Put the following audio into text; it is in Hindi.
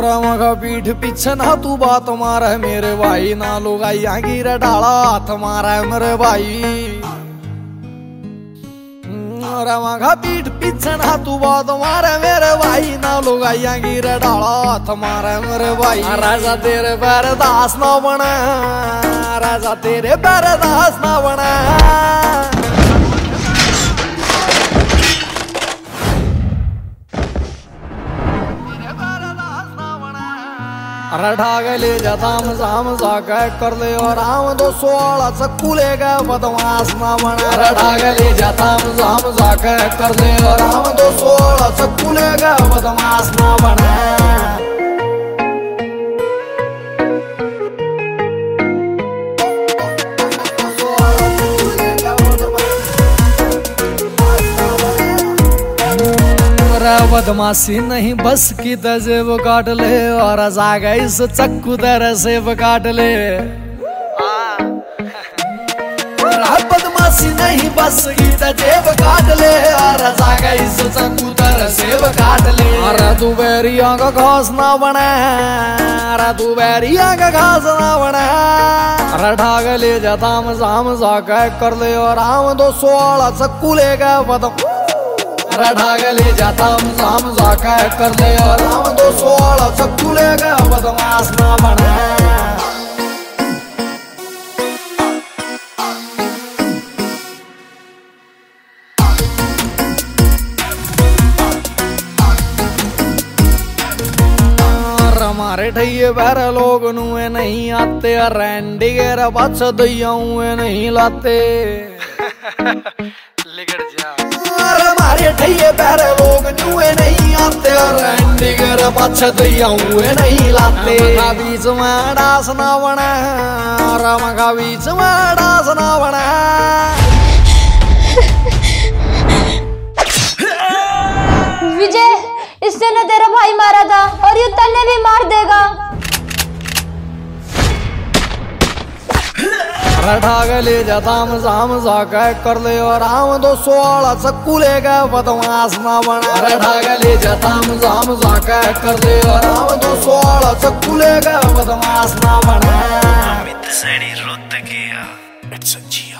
मगा पीठ पीछे ना तू बात मारे मेरे भाई ना लोग गिर डाला हाथ मारा मेरे भाई। मगा पीठ पीछे ना तू बात मारे मेरे भाई ना लोग गिर डाला हाथ मारा मेरे भाई। राजा तेरे पैर दास ना बना, राजा तेरे पैर दास ना बना। अरे ढाग ले जाताम जाम जाके कर ले और राम 216 चक्कू ले गए बदमाश ना बना। अरे ढाग ले जाताम जाम जाके कर ले और राम 216 चक्कू ले गए बदमाश ना बना। बदमाशी नहीं बस की तजेब काट ले और जागा इस चक्कू तरह से काट ले। बदमाशी नहीं बस की तजेब काट ले और जागा इस चक्कू तरह से काट ले। अरे तू बैरिया का घास ना बना, अरे तू बैरिया का घास ना बना। अरे ढाग ले जाताम जाम जाके कर ले और राम 216 चक्कू ले गए बदम। ढाग ले जाता साम जाके कर ले और राम 216 चक्कू ले गए बदमाश ना बना। हमारे ठैये बहरे लोग नुए नहीं आते, रैंडी गेर बच दैया नहीं लाते। लिगड़ जा हमारे ठैये बहरे लोग नुए नहीं आते, रैंडी गेर बच दैया नहीं लाते। बीच में डांस ना बना, राम का बीच में डांस ना बना। विजय, इसने ना तेरा भाई मारा था और ये तन्ने भी मार देगा। ढाग ले जाताम जाम जाके कर ले और राम 216 चक्कू ले गए बदमाश ना बना। ढाग ले जाताम जाम जाके कर ले और राम 216 चक्कू ले गए बदमाश ना बना।